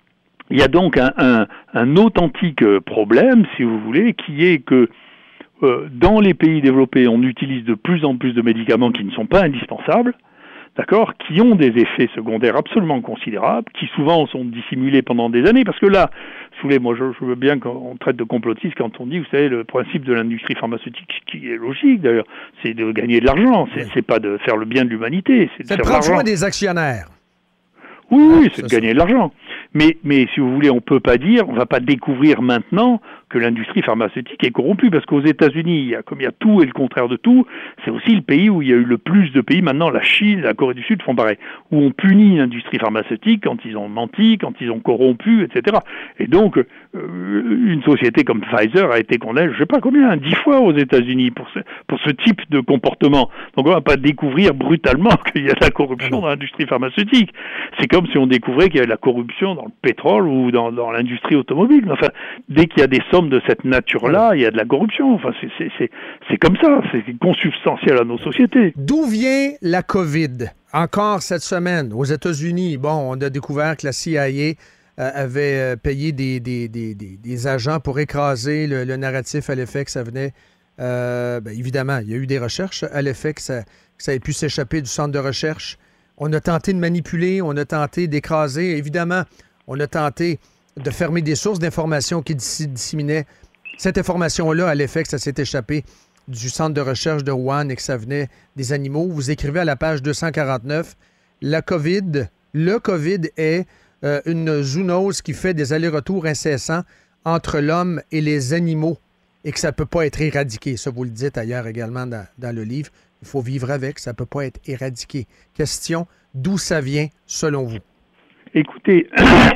y a donc un, un, un authentique problème, si vous voulez, qui est que euh, dans les pays développés, on utilise de plus en plus de médicaments qui ne sont pas indispensables, d'accord, qui ont des effets secondaires absolument considérables, qui souvent sont dissimulés pendant des années, parce que là, si vous voulez, moi je, je veux bien qu'on traite de complotiste quand on dit, vous savez, le principe de l'industrie pharmaceutique, qui est logique d'ailleurs, c'est de gagner de l'argent, c'est, oui. c'est pas de faire le bien de l'humanité, c'est de c'est faire de prendre soin des actionnaires. Oui, oui, c'est de gagner de l'argent. Mais, mais si vous voulez, on peut pas dire, on va pas découvrir maintenant que l'industrie pharmaceutique est corrompue, parce qu'aux États-Unis, il y a, comme il y a tout et le contraire de tout, c'est aussi le pays où il y a eu le plus de pays, maintenant la Chine, la Corée du Sud font pareil, où on punit l'industrie pharmaceutique quand ils ont menti, quand ils ont corrompu, et cetera. Et donc, euh, une société comme Pfizer a été condamnée, je sais pas combien, dix fois aux États-Unis pour ce, pour ce type de comportement. Donc on va pas découvrir brutalement qu'il y a de la corruption dans l'industrie pharmaceutique. C'est comme si on découvrait qu'il y a de la corruption dans le pétrole ou dans, dans l'industrie automobile. Enfin, dès qu'il y a des sommes de cette nature-là, il y a de la corruption. Enfin, c'est, c'est, c'est, c'est comme ça, c'est consubstantiel à nos sociétés. D'où vient la COVID? Encore cette semaine, aux États-Unis, bon, on a découvert que la C I A euh, avait euh, payé des, des, des, des, des agents pour écraser le, le narratif à l'effet que ça venait. Euh, bien, évidemment, il y a eu des recherches à l'effet que ça, que ça ait pu s'échapper du centre de recherche. On a tenté de manipuler, on a tenté d'écraser. Évidemment, on a tenté de fermer des sources d'informations qui disséminaient cette information-là à l'effet que ça s'est échappé du centre de recherche de Wuhan et que ça venait des animaux. Vous écrivez à la page deux cent quarante-neuf, la COVID, le COVID est euh, une zoonose qui fait des allers-retours incessants entre l'homme et les animaux et que ça ne peut pas être éradiqué. Ça, vous le dites ailleurs également dans, dans le livre. Il faut vivre avec, ça ne peut pas être éradiqué. Question, d'où ça vient selon vous? Écoutez,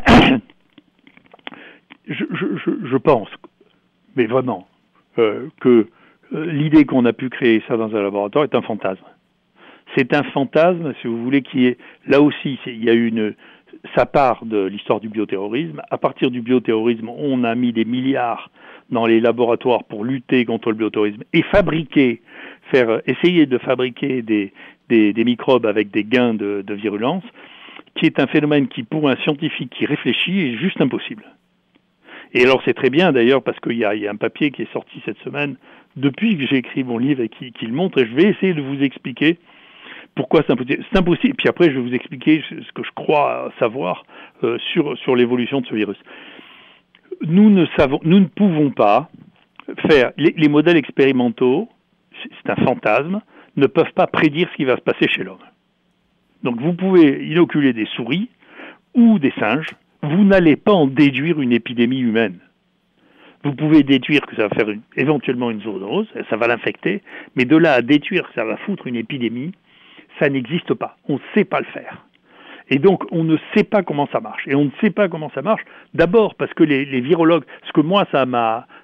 je, je, je pense, mais vraiment, euh, que euh, l'idée qu'on a pu créer ça dans un laboratoire est un fantasme. C'est un fantasme, si vous voulez, qui est, là aussi, c'est, il y a une, ça part de l'histoire du bioterrorisme. À partir du bioterrorisme, on a mis des milliards dans les laboratoires pour lutter contre le bioterrorisme et fabriquer, faire, essayer de fabriquer des, des, des microbes avec des gains de, de virulence, qui est un phénomène qui, pour un scientifique qui réfléchit, est juste impossible. Et alors c'est très bien d'ailleurs, parce qu'il y a, il y a un papier qui est sorti cette semaine, depuis que j'ai écrit mon livre et qui, qui le montre, et je vais essayer de vous expliquer pourquoi c'est impossible. C'est impossible, puis après je vais vous expliquer ce que je crois savoir euh, sur, sur l'évolution de ce virus. Nous ne savons, nous ne pouvons pas faire, les, les modèles expérimentaux, c'est un fantasme, ne peuvent pas prédire ce qui va se passer chez l'homme. Donc vous pouvez inoculer des souris ou des singes, vous n'allez pas en déduire une épidémie humaine. Vous pouvez déduire que ça va faire une, éventuellement une zoonose, ça va l'infecter, mais de là à déduire que ça va foutre une épidémie, ça n'existe pas. On ne sait pas le faire. Et donc, on ne sait pas comment ça marche. Et on ne sait pas comment ça marche, d'abord parce que les, les virologues, ce que moi, ça m'a,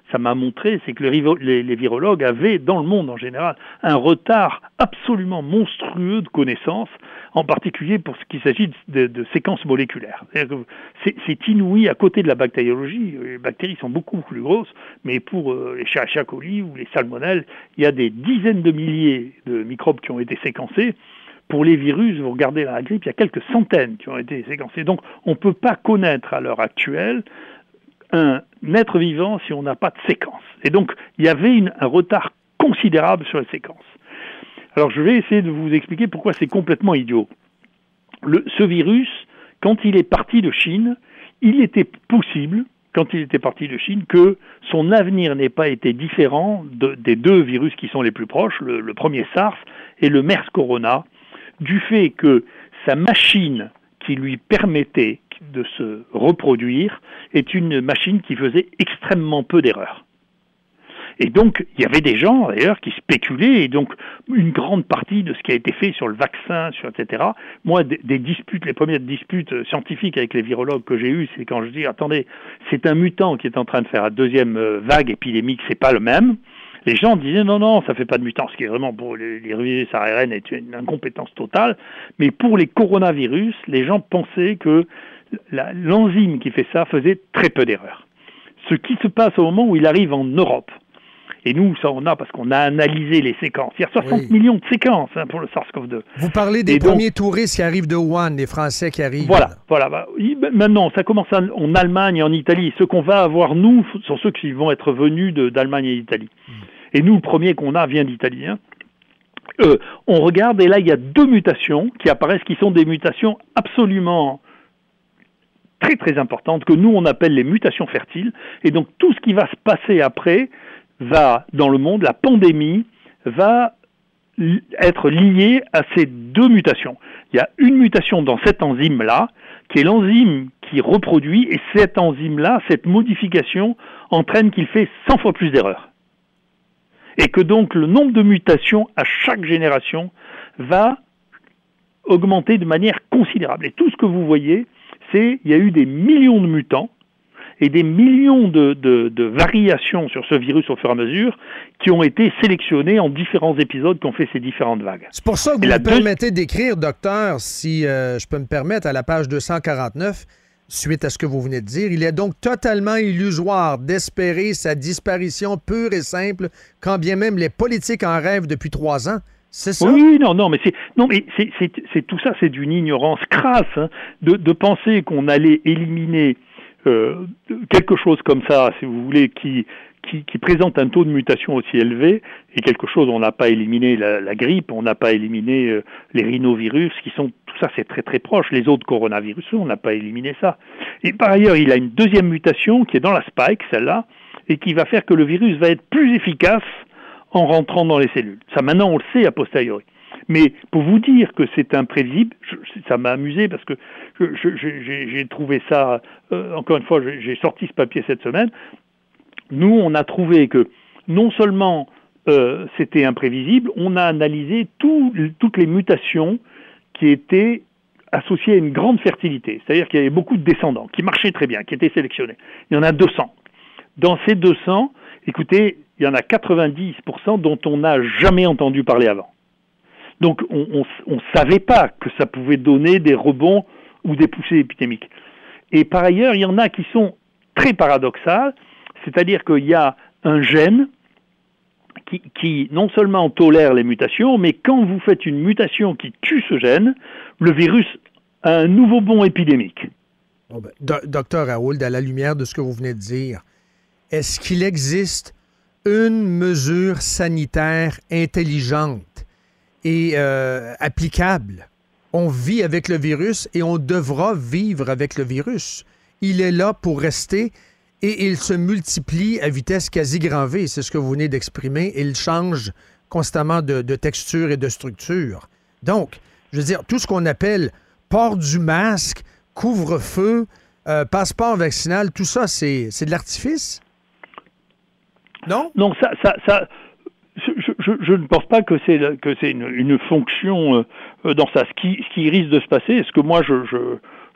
ça m'a montré, c'est que les, les, les virologues avaient, dans le monde en général, un retard absolument monstrueux de connaissances, en particulier pour ce qui s'agit de, de séquences moléculaires. C'est, c'est inouï à côté de la bactériologie. Les bactéries sont beaucoup plus grosses, mais pour euh, les Escherichia coli ou les salmonelles, il y a des dizaines de milliers de microbes qui ont été séquencés. Pour les virus, vous regardez la grippe, il y a quelques centaines qui ont été séquencés. Donc, on ne peut pas connaître à l'heure actuelle un être vivant si on n'a pas de séquence. Et donc, il y avait une, un retard considérable sur les séquences. Alors, je vais essayer de vous expliquer pourquoi c'est complètement idiot. Le, ce virus, quand il est parti de Chine, il était possible, quand il était parti de Chine, que son avenir n'ait pas été différent de, des deux virus qui sont les plus proches, le, le premier SARS et le MERS Corona, du fait que sa machine qui lui permettait de se reproduire est une machine qui faisait extrêmement peu d'erreurs. Et donc, il y avait des gens, d'ailleurs, qui spéculaient, et donc, une grande partie de ce qui a été fait sur le vaccin, sur et cetera. Moi, des, des disputes, les premières disputes scientifiques avec les virologues que j'ai eues, c'est quand je dis, attendez, c'est un mutant qui est en train de faire la deuxième vague épidémique, c'est pas le même. Les gens disaient, non, non, ça fait pas de mutant, ce qui est vraiment, pour les, les virus A R N, est une incompétence totale. Mais pour les coronavirus, les gens pensaient que la, l'enzyme qui fait ça faisait très peu d'erreurs. Ce qui se passe au moment où il arrive en Europe, et nous, ça on a parce qu'on a analysé les séquences. Il y a soixante oui. millions de séquences hein, pour le SARS-CoV deux. Vous parlez des et premiers donc, touristes qui arrivent de Wuhan, des Français qui arrivent. Voilà, voilà. Bah, maintenant, ça commence en Allemagne et en Italie. Ce qu'on va avoir, nous, sont ceux qui vont être venus de, d'Allemagne et d'Italie. Mmh. Et nous, le premier qu'on a vient d'Italie. Hein. Euh, on regarde, et là, il y a deux mutations qui apparaissent, qui sont des mutations absolument très, très importantes, que nous, on appelle les mutations fertiles. Et donc, tout ce qui va se passer après va, dans le monde, la pandémie va li- être liée à ces deux mutations. Il y a une mutation dans cette enzyme-là, qui est l'enzyme qui reproduit, et cette enzyme-là, cette modification, entraîne qu'il fait cent fois plus d'erreurs. Et que donc le nombre de mutations à chaque génération va augmenter de manière considérable. Et tout ce que vous voyez, c'est qu'il y a eu des millions de mutants, et des millions de, de, de variations sur ce virus au fur et à mesure qui ont été sélectionnées en différents épisodes qui ont fait ces différentes vagues. C'est pour ça que vous me permettez d'écrire, docteur, si euh, je peux me permettre, à la page deux cent quarante-neuf, suite à ce que vous venez de dire, il est donc totalement illusoire d'espérer sa disparition pure et simple, quand bien même les politiques en rêvent depuis trois ans. C'est ça? Oui, non, non, mais c'est, non, mais c'est, c'est, c'est tout ça, c'est d'une ignorance crasse hein, de, de penser qu'on allait éliminer Euh, quelque chose comme ça, si vous voulez, qui, qui, qui présente un taux de mutation aussi élevé, et quelque chose, on n'a pas éliminé la, la grippe, on n'a pas éliminé euh, les rhinovirus, qui sont, tout ça c'est très très proche, les autres coronavirus, on n'a pas éliminé ça. Et par ailleurs, il a une deuxième mutation qui est dans la spike, celle-là, et qui va faire que le virus va être plus efficace en rentrant dans les cellules. Ça maintenant on le sait a posteriori. Mais pour vous dire que c'est imprévisible, je, ça m'a amusé parce que je, je, j'ai, j'ai trouvé ça, euh, encore une fois, j'ai, j'ai sorti ce papier cette semaine. Nous, on a trouvé que non seulement euh, c'était imprévisible, on a analysé tout, toutes les mutations qui étaient associées à une grande fertilité. C'est-à-dire qu'il y avait beaucoup de descendants qui marchaient très bien, qui étaient sélectionnés. Il y en a deux cents. Dans ces deux cents, écoutez, il y en a quatre-vingt-dix pour cent dont on n'a jamais entendu parler avant. Donc, on ne savait pas que ça pouvait donner des rebonds ou des poussées épidémiques. Et par ailleurs, il y en a qui sont très paradoxales, c'est-à-dire qu'il y a un gène qui, qui non seulement tolère les mutations, mais quand vous faites une mutation qui tue ce gène, le virus a un nouveau bond épidémique. Bon ben, do- docteur Raoult, à la lumière de ce que vous venez de dire, est-ce qu'il existe une mesure sanitaire intelligente et euh, applicable? On vit avec le virus et on devra vivre avec le virus. Il est là pour rester et il se multiplie à vitesse quasi grand V. C'est ce que vous venez d'exprimer. Il change constamment de, de texture et de structure. Donc, je veux dire, tout ce qu'on appelle port du masque, couvre-feu, euh, passeport vaccinal, tout ça, c'est, c'est de l'artifice? Non? Non, ça... ça, ça... Je, je, je ne pense pas que c'est, que c'est une, une fonction euh, dans ça. Ce qui, ce qui risque de se passer, est-ce que moi je, je,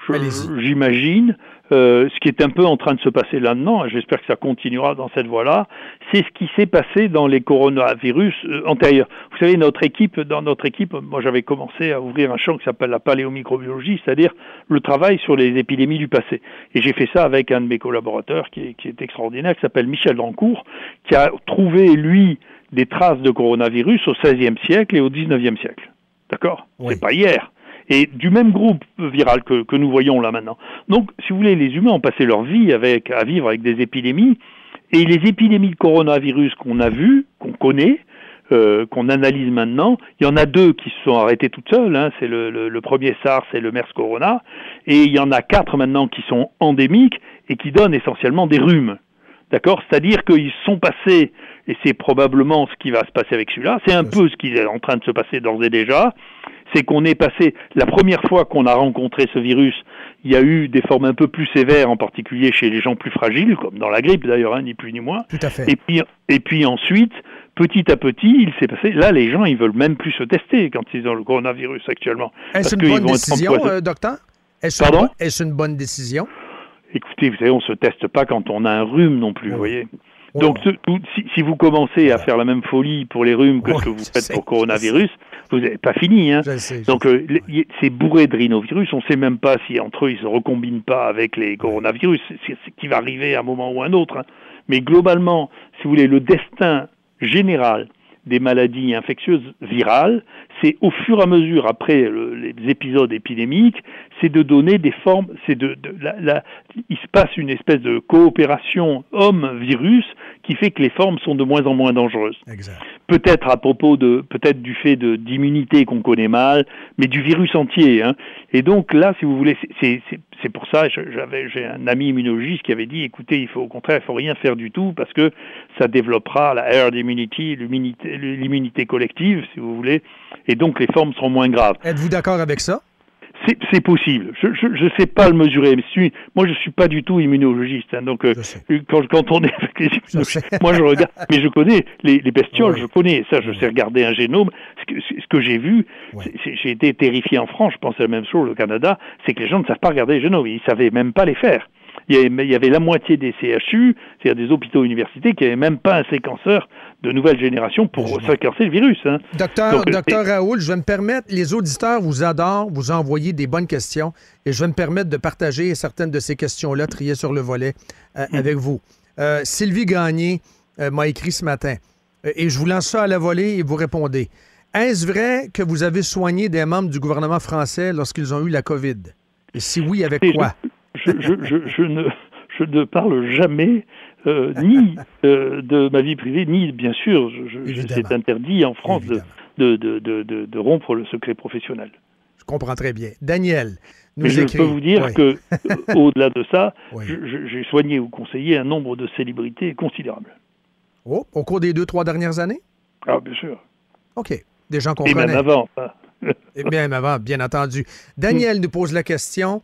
je, j'imagine, euh, ce qui est un peu en train de se passer là-dedans, et j'espère que ça continuera dans cette voie-là, c'est ce qui s'est passé dans les coronavirus euh, antérieurs. Vous savez, notre équipe, dans notre équipe, moi j'avais commencé à ouvrir un champ qui s'appelle la paléomicrobiologie, c'est-à-dire le travail sur les épidémies du passé. Et j'ai fait ça avec un de mes collaborateurs qui est, qui est extraordinaire, qui s'appelle Michel Dancourt, qui a trouvé, lui, des traces de coronavirus au seizième siècle et au dix-neuvième siècle. D'accord ? Oui. C'est pas hier. Et du même groupe viral que, que nous voyons là maintenant. Donc, si vous voulez, les humains ont passé leur vie avec, à vivre avec des épidémies, et les épidémies de coronavirus qu'on a vues, qu'on connaît, euh, qu'on analyse maintenant, il y en a deux qui se sont arrêtées toutes seules, hein, c'est le, le, le premier SARS et le MERS Corona, et il y en a quatre maintenant qui sont endémiques et qui donnent essentiellement des rhumes. D'accord ? C'est-à-dire qu'ils sont passés, et c'est probablement ce qui va se passer avec celui-là, c'est un peu ce qui est en train de se passer d'ores et déjà, c'est qu'on est passé, la première fois qu'on a rencontré ce virus, il y a eu des formes un peu plus sévères, en particulier chez les gens plus fragiles, comme dans la grippe d'ailleurs, hein, ni plus ni moins. Tout à fait. Et puis, et puis ensuite, petit à petit, il s'est passé, là les gens, ils veulent même plus se tester quand ils ont le coronavirus actuellement. Est-ce une bonne décision, euh, docteur? Est-ce Pardon? Une, est-ce une bonne décision? Écoutez, vous savez, on se teste pas quand on a un rhume non plus, oui. Vous voyez. Oui. Donc, ce, tout, si, si vous commencez à faire la même folie pour les rhumes que oui, ce que vous faites sais, pour coronavirus, vous n'avez pas fini. Hein. Sais, Donc, euh, c'est bourré de rhinovirus. On ne sait même pas si entre eux, ils se recombinent pas avec les coronavirus. C'est ce qui va arriver à un moment ou à un autre. Hein. Mais globalement, si vous voulez, le destin général des maladies infectieuses virales, c'est au fur et à mesure, après le, les épisodes épidémiques, c'est de donner des formes, c'est de, de la, la, il se passe une espèce de coopération homme-virus qui fait que les formes sont de moins en moins dangereuses. Exact. Peut-être à propos de, peut-être du fait de d'immunité qu'on connaît mal, mais du virus entier. Hein. Et donc là, si vous voulez, c'est, c'est, c'est pour ça, j'avais, j'ai un ami immunologiste qui avait dit, écoutez, il faut au contraire, il faut rien faire du tout parce que ça développera la herd immunity, l'immunité, l'immunité collective, si vous voulez, et donc les formes seront moins graves. Êtes-vous d'accord avec ça? C'est, c'est possible. Je ne sais pas le mesurer. Mais suis, moi, je suis pas du tout immunologiste. Hein, donc, euh, quand, quand on est avec les immunologistes, moi, je regarde. Mais je connais les, les bestioles. Oui. Je connais ça. Je oui. sais regarder un génome. Ce que, ce que j'ai vu, oui. c'est, j'ai été terrifié en France. Je pense à la même chose au Canada. C'est que les gens ne savent pas regarder les génomes. Ils savaient même pas les faire. Il y, avait, il y avait la moitié des C H U, c'est-à-dire des hôpitaux universités, qui n'avaient même pas un séquenceur de nouvelle génération pour oui. séquencer le virus. Hein. Docteur, Donc, docteur et... Raoul, je vais me permettre, les auditeurs vous adorent, vous envoyez des bonnes questions, et je vais me permettre de partager certaines de ces questions-là triées sur le volet euh, mmh. avec vous. Euh, Sylvie Gagné euh, m'a écrit ce matin, euh, et je vous lance ça à la volée et vous répondez. Est-ce vrai que vous avez soigné des membres du gouvernement français lorsqu'ils ont eu la COVID? Et si oui, avec et quoi? Je, je, je, je, ne, je ne parle jamais euh, ni euh, de ma vie privée, ni, bien sûr, je, je, c'est interdit en France de, de, de, de, de, de rompre le secret professionnel. Je comprends très bien. Daniel, nous Mais je écrit... peux vous dire oui. que, euh, au-delà de ça, oui. je, j'ai soigné ou conseillé un nombre de célébrités considérable. Oh, au cours des deux, trois dernières années? Ah, bien sûr. OK. Des gens qu'on Et connaît. même avant. Hein. Et même avant, bien entendu. Daniel nous pose la question...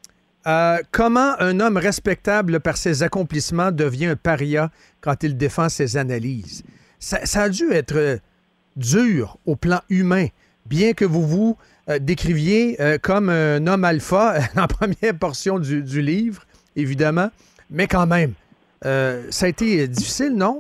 Euh, comment un homme respectable par ses accomplissements devient un paria quand il défend ses analyses? Ça, ça a dû être euh, dur au plan humain, bien que vous vous euh, décriviez euh, comme un homme alpha en première portion du, du livre, évidemment, mais quand même, euh, ça a été difficile, non?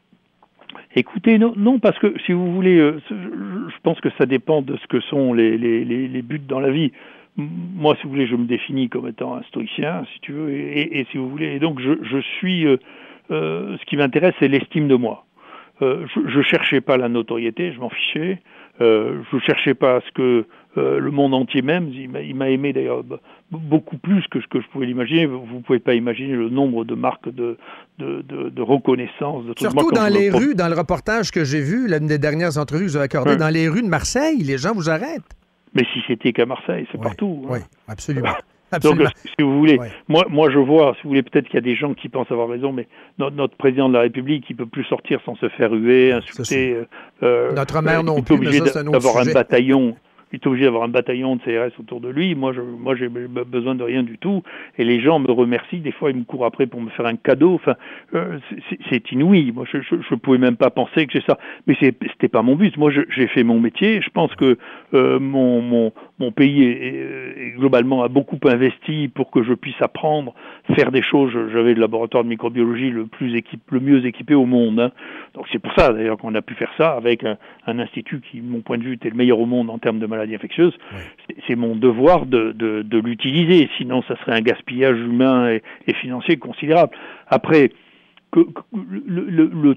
Écoutez, non, non, parce que si vous voulez, euh, je pense que ça dépend de ce que sont les, les, les, les buts dans la vie. Moi, si vous voulez, je me définis comme étant un stoïcien, si tu veux, et, et, et si vous voulez, et donc je, je suis, euh, euh, ce qui m'intéresse, c'est l'estime de moi. Euh, je, je cherchais pas la notoriété, je m'en fichais. Euh, je cherchais pas à ce que euh, le monde entier m'aime. Il m'a, il m'a aimé d'ailleurs beaucoup plus que ce que je pouvais l'imaginer. Vous pouvez pas imaginer le nombre de marques de de, de, de reconnaissance. De Surtout moi, dans les me... rues, dans le reportage que j'ai vu, l'une des dernières entrevues que vous avez accordées, ouais. dans les rues de Marseille, les gens vous arrêtent. Mais si c'était qu'à Marseille, c'est oui, partout. Oui, hein. absolument. absolument. Donc, si vous voulez, oui. moi, moi, je vois, si vous voulez, peut-être qu'il y a des gens qui pensent avoir raison, mais notre, notre président de la République, il peut plus sortir sans se faire huer, insulter. Euh, notre maire non plus, obligé mais ça, c'est un autre d'avoir sujet. un bataillon, il est obligé d'avoir un bataillon de C R S autour de lui. Moi, je, moi, j'ai besoin de rien du tout. Et les gens me remercient. Des fois, ils me courent après pour me faire un cadeau. Enfin, euh, c'est, c'est inouï. Moi, je, je, je pouvais même pas penser que j'ai ça. Mais c'est, c'était pas mon but. Moi, je, j'ai fait mon métier. Je pense que euh, mon, mon, mon pays est, est, est globalement a beaucoup investi pour que je puisse apprendre, faire des choses. J'avais le laboratoire de microbiologie le plus équipé, le mieux équipé au monde. Hein. Donc c'est pour ça d'ailleurs qu'on a pu faire ça avec un, un institut qui, de mon point de vue, était le meilleur au monde en termes de maladies infectieuses. Oui. C'est, c'est mon devoir de, de, de l'utiliser. Sinon, ça serait un gaspillage humain et, et financier considérable. Après, que, que, le, le, le,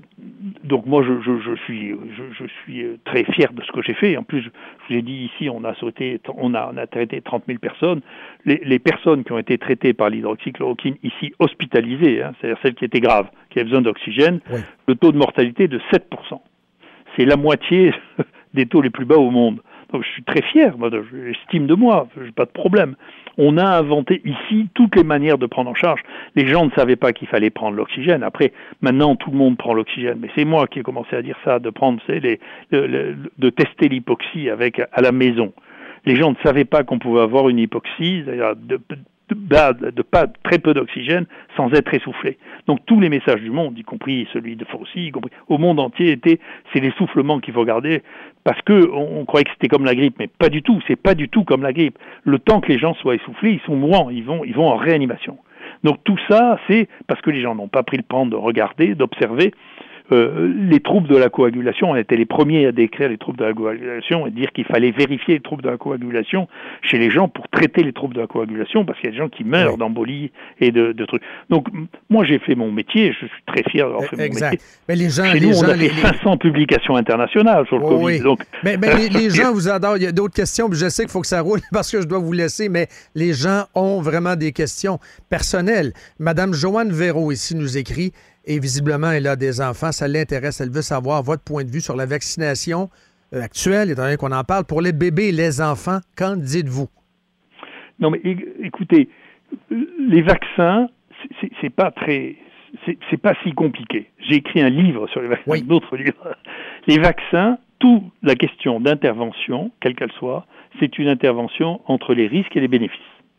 donc moi, je, je, je suis, je, je suis très fier de ce que j'ai fait. En plus, je vous ai dit ici, on a sauté, on a, on a traité trente mille personnes. Les, les personnes qui ont été traitées par l'hydroxychloroquine ici hospitalisées, hein, c'est-à-dire celles qui étaient graves, qui avaient besoin d'oxygène, oui. Le taux de mortalité est de sept pour cent. C'est la moitié des taux les plus bas au monde. Donc je suis très fier, moi, j'estime de moi, j'ai pas de problème. On a inventé ici toutes les manières de prendre en charge. Les gens ne savaient pas qu'il fallait prendre l'oxygène. Après, maintenant, tout le monde prend l'oxygène. Mais c'est moi qui ai commencé à dire ça, de prendre, c'est les, le, le, de tester l'hypoxie avec à la maison. Les gens ne savaient pas qu'on pouvait avoir une hypoxie, c'est-à-dire de, de, de, de pas très peu d'oxygène sans être essoufflé. Donc tous les messages du monde, y compris celui de Fauci, y compris au monde entier, étaient c'est l'essoufflement qu'il faut garder. Parce que on, on croyait que c'était comme la grippe, mais pas du tout. C'est pas du tout comme la grippe. Le temps que les gens soient essoufflés, ils sont mourants, ils vont, ils vont en réanimation. Donc tout ça, c'est parce que les gens n'ont pas pris le temps de regarder, d'observer. Euh, les troubles de la coagulation, on était les premiers à décrire les troubles de la coagulation et dire qu'il fallait vérifier les troubles de la coagulation chez les gens pour traiter les troubles de la coagulation, parce qu'il y a des gens qui meurent oui. d'embolie et de, de trucs. Donc, m- moi, j'ai fait mon métier, je suis très fier d'avoir fait exact. mon métier. Mais les gens, chez les nous, gens, on a les, fait cinq cents les... publications internationales sur le oh, Covid. Oui. Donc... Mais, mais les, les gens vous adorent. Il y a d'autres questions, puis je sais qu'il faut que ça roule parce que je dois vous laisser, mais les gens ont vraiment des questions personnelles. Madame Joanne Véro, ici, nous écrit... Et visiblement, elle a des enfants, ça l'intéresse, elle veut savoir votre point de vue sur la vaccination euh, actuelle, étant donné qu'on en parle, pour les bébés et les enfants. Qu'en dites-vous? Non, mais écoutez, les vaccins, c'est, c'est pas très... C'est, c'est pas si compliqué. J'ai écrit un livre sur les vaccins, oui. d'autres livres. Les vaccins, toute la question d'intervention, quelle qu'elle soit, c'est une intervention entre les risques et les bénéfices.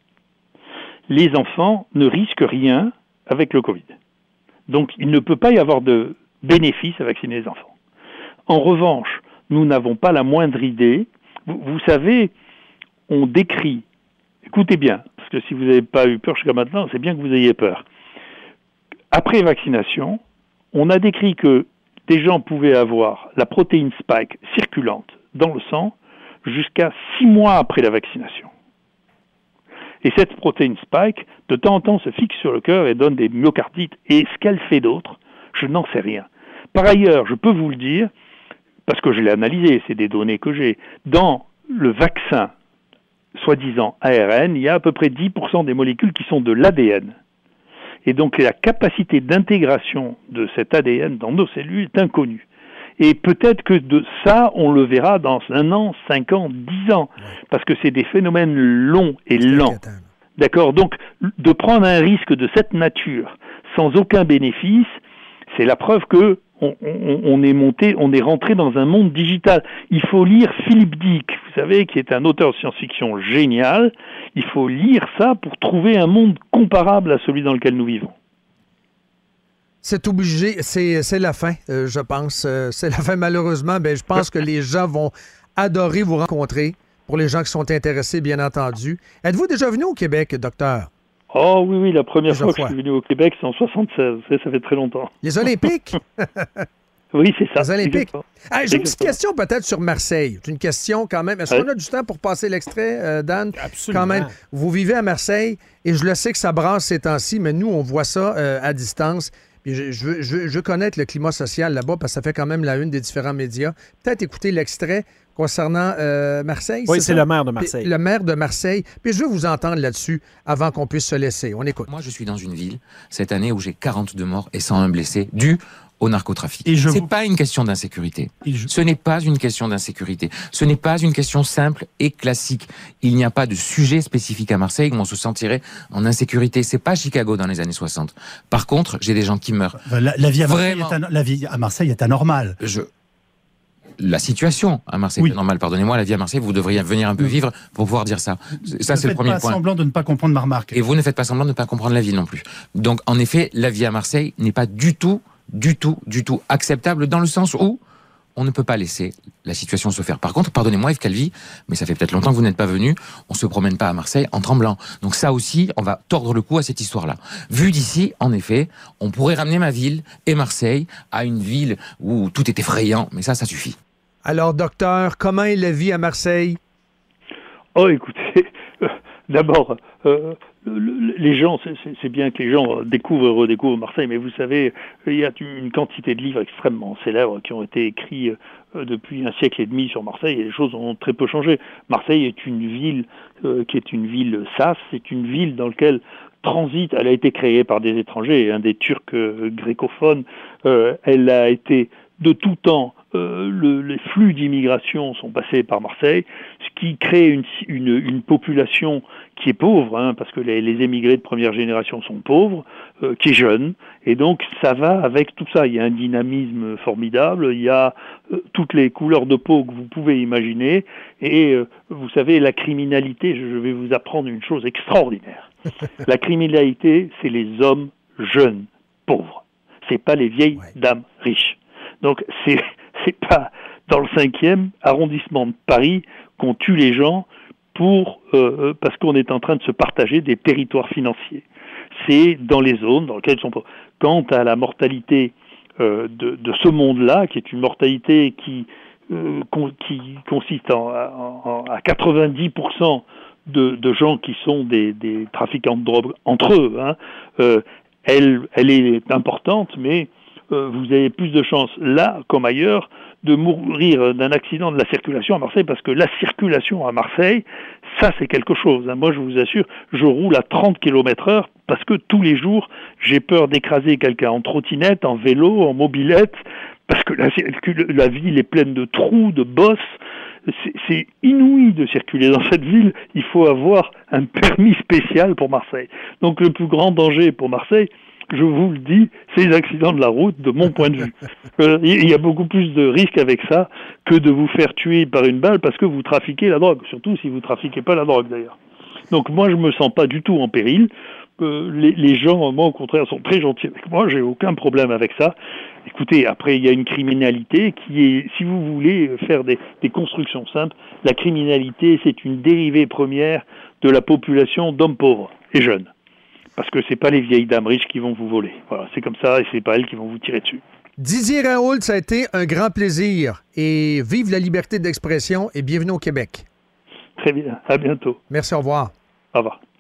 Les enfants ne risquent rien avec le Covid. Donc, il ne peut pas y avoir de bénéfice à vacciner les enfants. En revanche, nous n'avons pas la moindre idée. Vous, vous savez, on décrit, écoutez bien, parce que si vous n'avez pas eu peur jusqu'à maintenant, c'est bien que vous ayez peur. Après vaccination, on a décrit que des gens pouvaient avoir la protéine spike circulante dans le sang jusqu'à six mois après la vaccination. Et cette protéine spike, de temps en temps, se fixe sur le cœur et donne des myocardites. Et ce qu'elle fait d'autre, je n'en sais rien. Par ailleurs, je peux vous le dire, parce que je l'ai analysé, c'est des données que j'ai, dans le vaccin, soi-disant A R N, il y a à peu près dix pour cent des molécules qui sont de l'A D N. Et donc la capacité d'intégration de cet A D N dans nos cellules est inconnue. Et peut-être que de ça, on le verra dans un an, cinq ans, dix ans, parce que c'est des phénomènes longs et lents. D'accord ? Donc, de prendre un risque de cette nature sans aucun bénéfice, c'est la preuve que on, on, on est monté, on est rentré dans un monde digital. Il faut lire Philippe Dick, vous savez, qui est un auteur de science-fiction génial. Il faut lire ça pour trouver un monde comparable à celui dans lequel nous vivons. C'est obligé, c'est, c'est la fin, euh, je pense. Euh, c'est la fin, malheureusement. Ben, je pense que les gens vont adorer vous rencontrer, pour les gens qui sont intéressés, bien entendu. Êtes-vous déjà venu au Québec, docteur? Oh oui, oui, la première déjà fois fois. que je suis venu au Québec, c'est en soixante-seize. Ça, ça fait très longtemps. Les Olympiques? Oui, c'est ça. Les Olympiques. Ah, j'ai une petite question peut-être sur Marseille. C'est une question quand même. Est-ce ouais. qu'on a du temps pour passer l'extrait, euh, Dan? Absolument. Quand même, vous vivez à Marseille et je le sais que ça brasse ces temps-ci, mais nous, on voit ça euh, à distance. Puis je, je, veux, je, veux, je veux connaître le climat social là-bas parce que ça fait quand même la une des différents médias. Peut-être écouter l'extrait concernant euh, Marseille. Oui, c'est, c'est le maire de Marseille. Puis, le maire de Marseille. Puis je veux vous entendre là-dessus avant qu'on puisse se laisser. On écoute. Moi, je suis dans une ville cette année où j'ai quarante-deux morts et cent un blessés dus au narcotrafic. Et je c'est vous... pas une question d'insécurité. Je... Ce n'est pas une question d'insécurité. Ce n'est pas une question simple et classique. Il n'y a pas de sujet spécifique à Marseille où on se sentirait en insécurité. C'est pas Chicago dans les années soixante. Par contre, j'ai des gens qui meurent. La, la, vie, à Marseille est an... la vie à Marseille est anormale. Je... la situation à Marseille Oui. est normale. Pardonnez-moi, la vie à Marseille, vous devriez venir un peu vivre pour pouvoir dire ça. Ça, c'est le premier point. Ne faites pas semblant de ne pas comprendre ma remarque. Et vous ne faites pas semblant de ne pas comprendre la ville non plus. Donc, en effet, la vie à Marseille n'est pas du tout, du tout, du tout acceptable dans le sens où on ne peut pas laisser la situation se faire. Par contre, pardonnez-moi Yves Calvi, mais ça fait peut-être longtemps que vous n'êtes pas venu, on se promène pas à Marseille en tremblant. Donc ça aussi, on va tordre le cou à cette histoire-là. Vu d'ici, en effet, on pourrait ramener ma ville et Marseille à une ville où tout est effrayant, mais ça, ça suffit. Alors, docteur, comment est la vie à Marseille? Oh, écoutez, euh, d'abord, euh, le, le, les gens, c'est, c'est, c'est bien que les gens découvrent et redécouvrent Marseille, mais vous savez, il y a une quantité de livres extrêmement célèbres qui ont été écrits euh, depuis un siècle et demi sur Marseille, et les choses ont très peu changé. Marseille est une ville euh, qui est une ville sas, c'est une ville dans laquelle transit, elle a été créée par des étrangers, hein, des Turcs euh, grécophones, euh, elle a été de tout temps. Euh, le, les flux d'immigration sont passés par Marseille, ce qui crée une, une, une population qui est pauvre, hein, parce que les, les émigrés de première génération sont pauvres, euh, qui est jeune, et donc ça va avec tout ça. Il y a un dynamisme formidable, il y a euh, toutes les couleurs de peau que vous pouvez imaginer, et euh, vous savez, la criminalité, je vais vous apprendre une chose extraordinaire. La criminalité, c'est les hommes jeunes, pauvres. C'est pas les vieilles ouais. dames riches. Donc c'est c'est pas dans le cinquième arrondissement de Paris qu'on tue les gens pour euh, parce qu'on est en train de se partager des territoires financiers. C'est dans les zones dans lesquelles ils sont pauvres. Quant à la mortalité euh, de, de ce monde-là, qui est une mortalité qui euh, con, qui consiste en, en, à quatre-vingt-dix pour cent de, de gens qui sont des, des trafiquants de drogue entre eux, hein, euh, elle, elle est importante, mais euh, vous avez plus de chances là comme ailleurs de mourir d'un accident de la circulation à Marseille, parce que la circulation à Marseille, ça c'est quelque chose. Hein. Moi je vous assure, je roule à trente kilomètres heure parce que tous les jours j'ai peur d'écraser quelqu'un en trottinette, en vélo, en mobilette, parce que la, la ville est pleine de trous, de bosses. C'est, c'est inouï de circuler dans cette ville. Il faut avoir un permis spécial pour Marseille. Donc le plus grand danger pour Marseille, je vous le dis, c'est les accidents de la route, de mon point de vue. Euh, il y a beaucoup plus de risques avec ça que de vous faire tuer par une balle parce que vous trafiquez la drogue, surtout si vous trafiquez pas la drogue d'ailleurs. Donc moi je me sens pas du tout en péril. Euh, les, les gens, moi au contraire, sont très gentils avec moi, j'ai aucun problème avec ça. Écoutez, après il y a une criminalité qui est, si vous voulez faire des, des constructions simples, la criminalité c'est une dérivée première de la population d'hommes pauvres et jeunes. Parce que c'est pas les vieilles dames riches qui vont vous voler. Voilà, c'est comme ça et c'est pas elles qui vont vous tirer dessus. Didier Raoult, ça a été un grand plaisir. Et vive la liberté d'expression et bienvenue au Québec. Très bien, à bientôt. Merci, au revoir. Au revoir.